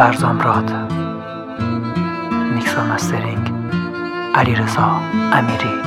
فرزام راد. میکس و مسترینگ علیرضا امیری.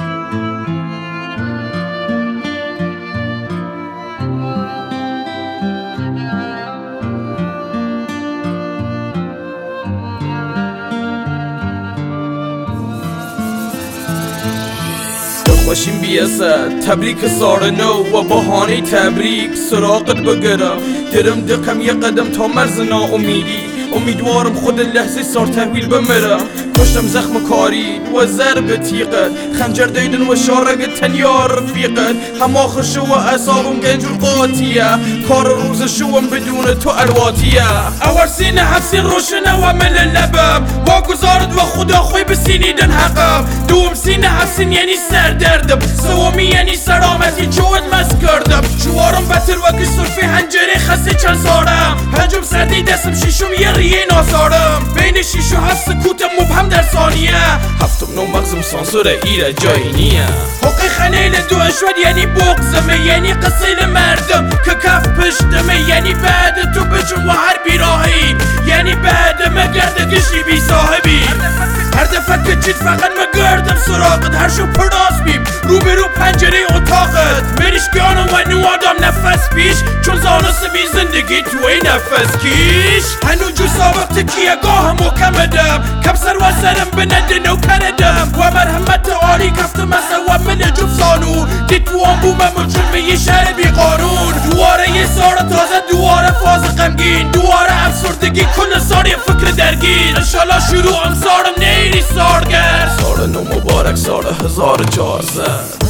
باشیم بیاسد تبریک سال نو و بهانه تبریک سراغت بگرم درم دقم یه قدم تا مرز ناامیدی. امیدوارم خود لحظه سار تحویل بمرم. کشتم زخم کاری و ضرب تیقت، خنجر دیدن و شارق تنیا رفیقت. هم آخر شو و اعصابم گنجور قاطیه، کار روز شوم بدون تو الواتیه. اول سینه حفظی روشنه و مل لبم، واگذارد و خدا خوی بسینیدن حقم. دوم سینه حفظین یعنی سر دردم، سومی یعنی سلامتی جوت مست کردم. جوارم بطر و گسرفی هنجره خسته چند سارم، پنجم سردی دستم شیشم یه ریه نازارم. بین شیش و هفت سکوتم مبهم در ثانیه، هفتم نو مغزم سانسور ایره جایی نیه. حقی خلیل دو اشود یعنی بغزمه، یعنی قصیل مردم که کف پشتمه. یعنی بعد تو بجم و هر بیراهی، یعنی بعد مگرده گشتی بی صاحبی. هر دفعه که چید فقط مگردم سراغت، هر شو پرداز بیم رو به رو پنجره اتاقت. مریشگانم و نوادم نفس پیش، چون زانست بی زندگی توی نفس کیش. هنو جو سابق تکیه گاه محکمدم، کم سر و سرم بنده نو کردم. و مرحمت آلی کفتم از و من جفزانو، دید تو آن بومم چون به یه شهر بی قانون. دواره یه سار تازه، دواره فاز غمگین، دواره افسردگی کل ساری فکر درگیر. انشالله شروع امسارم نیری سارگر. سال نو مبارک سال 1400.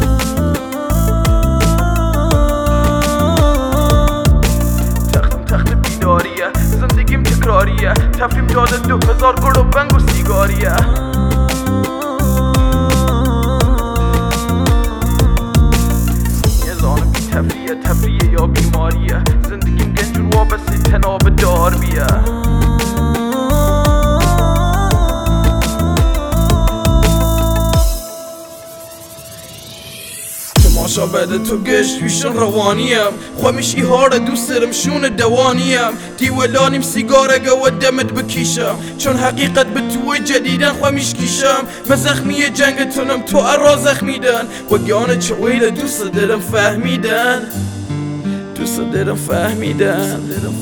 تخت بیداریه، زندگیم تکراریه، تفریم جاده 2000 گل و بنگ و سیگاریه. یه زانم بی تفریه یا بیماریه، زندگیم گنجور وابسته تناب دار بیه. ماشا بعد تو گشت ویشن روانیم، خوامیشی هاره دوست دارم شون دوانیم. دیولانیم سیگارگه و دمت بکیشم، چون حقیقت به توی جدیدن خوامیش کیشم. من زخمی جنگتونم تو ارا زخمیدن، و گیانه چویل دوست دارم فهمیدن. دوست دارم فهمیدن.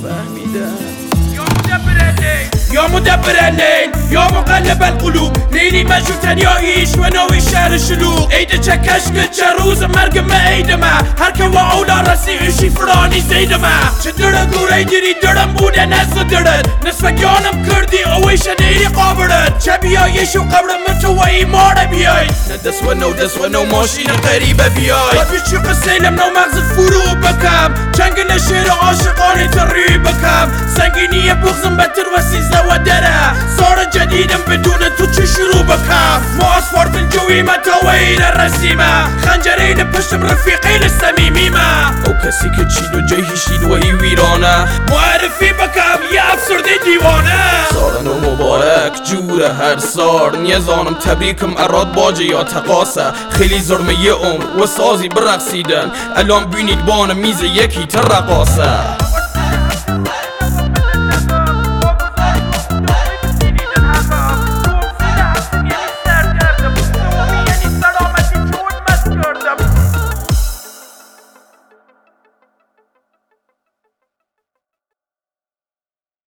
یا مدبر الليل یا مقلب القلوب، لیلی مجوتن یا هیش و نوی شهر شلوغ. عید چه کشک چه روز مرگ ما عیدمه، هر که و اولا رسی ایشی فرانی زیدمه. چه دره گوره دیری درم بوده نزد درد، نصف گیانم کردی اویش نیری قابرد. چه بیایش و قبرم تو و ایمانه بیای، نه دست و نو ماشین قریبه بیای. باید بیچی قسیلم نو مغزت فرو بکم، چنگ نشیر عاشقانی تری بکم. سنگینی بغزم بتر و سیزده و دره، سار جدیدم بدون تو چه شروع بکم. ما اسفارت الجوی متاویل الرسیمه، خنجرین پشتم رفیقین سمیمیمه. او کسی که چید و جای هیشید و ای ویرانه، معرفی بکم یه افسرده دیوانه. سال نو مبارک جوره هر سار، نیزانم تبریکم اراد باجه یا تقاسه. خیلی ظلمه یه عمر و سازی برقصیدن، الان بینید بان میز یکی تر رقاسه.